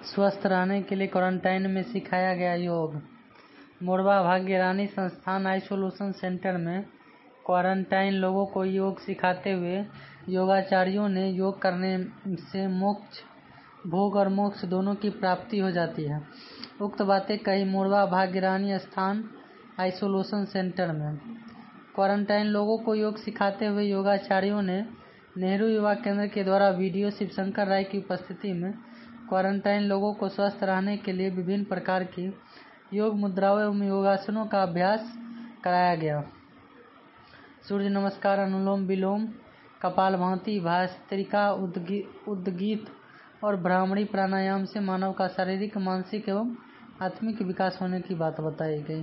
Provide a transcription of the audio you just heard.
स्वस्थ रहने के लिए क्वारंटाइन में सिखाया गया योग। मोरबा भाग्यरानी संस्थान आइसोलेशन सेंटर में क्वारंटाइन लोगों को योग सिखाते हुए योगाचार्यों ने योग करने से मोक्ष, भोग और मोक्ष दोनों की प्राप्ति हो जाती है। उक्त बातें कही मोरबा भाग्यरानी स्थान आइसोलेशन सेंटर में। क्वारंटाइन लोगों को योग सिखाते हुए योगाचार्यों ने नेहरू युवा केंद्र के द्वारा वीडियो शिवशंकर राय की उपस्थिति में क्वारंटाइन लोगों को स्वस्थ रहने के लिए विभिन्न प्रकार की योग मुद्राओं एवं योगासनों का अभ्यास कराया गया। सूर्य नमस्कार, अनुलोम विलोम, कपालभाति, भस्त्रिका, उद्गीत और भ्रामरी प्राणायाम से मानव का शारीरिक, मानसिक एवं आत्मिक विकास होने की बात बताई गई।